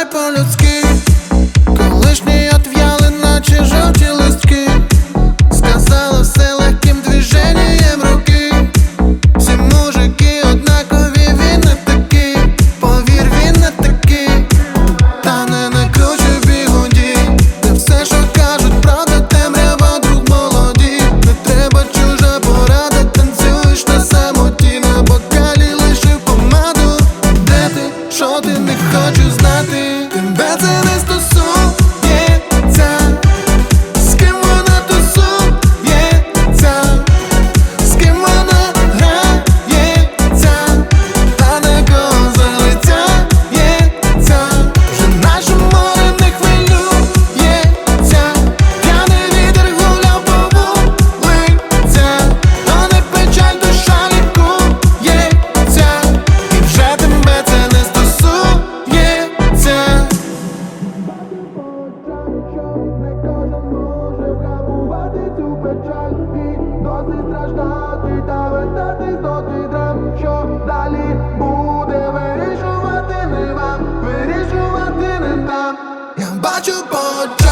давай по-людськи. Колишні отв'яли, наче жовті листки. Сказала все легким движенням руки. Всі мужики однакові, він не такий. Повір, він не такий. Та не накручуй бігуді. Не все, що кажуть, правда, темрява, друг молоді. Не треба чужа порада, танцюєш на самоті. На бокалі лишив помаду. Де ти? Що ти? Не хочу знати. Тебе це не стосується. З ким вона тусується, з ким вона грається, та на кого залицяється. Вже наше море не хвилюється. П'яний вітер гуляв по вулицях. То не печаль, душа лікується. І вже тебе це не стосується. Не кожен може вгамувати цю печаль. І досить страждати та вертатись до тих драм. Що далі буде, вирішувати не вам, вирішувати не нам. Я бачу по очах.